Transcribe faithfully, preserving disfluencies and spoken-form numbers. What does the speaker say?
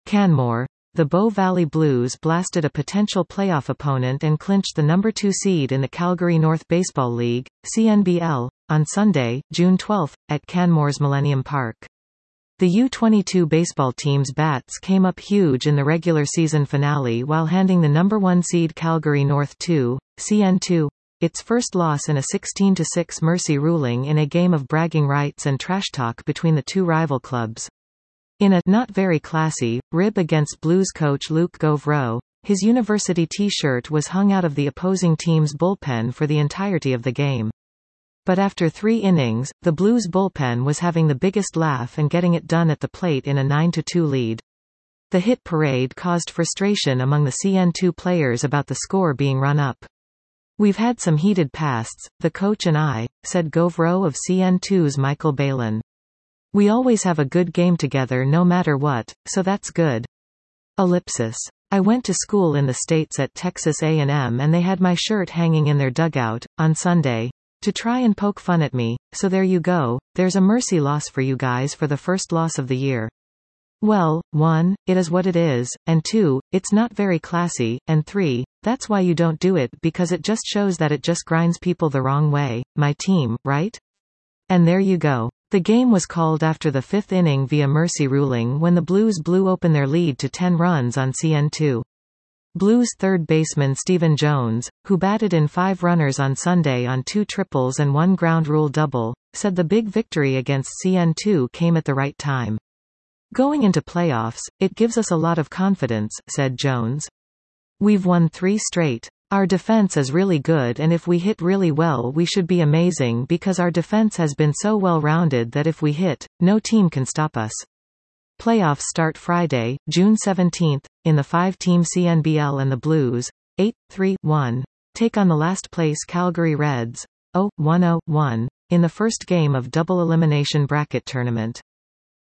Canmore. The Bow Valley Blues blasted a potential playoff opponent and clinched the number two seed in the Calgary North Baseball League, C N B L, on Sunday, June twelfth, at Canmore's Millennium Park. The U twenty-two baseball team's bats came up huge in the regular season finale while handing the number one seed Calgary North two, C N two, its first loss in a sixteen to six mercy ruling in a game of bragging rights and trash talk between the two rival clubs. In a not very classy rib against Blues coach Luke Gauvreau, his university T-shirt was hung out of the opposing team's bullpen for the entirety of the game. But after three innings, the Blues bullpen was having the biggest laugh and getting it done at the plate in a nine to two lead. The hit parade caused frustration among the C N two players about the score being run up. "We've had some heated pasts, the coach and I," said Gauvreau of C N two's Michael Balin. "We always have a good game together no matter what, so that's good." Ellipsis. "I went to school in the States at Texas A and M and they had my shirt hanging in their dugout, on Sunday, to try and poke fun at me, so there you go, there's a mercy loss for you guys for the first loss of the year." Well, one, it is what it is, and two, it's not very classy, and three, that's why you don't do it because it just shows that it just grinds people the wrong way, my team, right? And there you go. The game was called after the fifth inning via mercy ruling when the Blues blew open their lead to ten runs on C N two. Blues third baseman Stephen Jones, who batted in five runners on Sunday on two triples and one ground rule double, said the big victory against C N two came at the right time. "Going into playoffs, it gives us a lot of confidence," said Jones. "We've won three straight. Our defense is really good and if we hit really well we should be amazing because our defense has been so well-rounded that if we hit, no team can stop us." Playoffs start Friday, June seventeenth, in the five-team C N B L and the Blues, eight three one, take on the last-place Calgary Reds, oh one oh one, in the first game of double-elimination bracket tournament.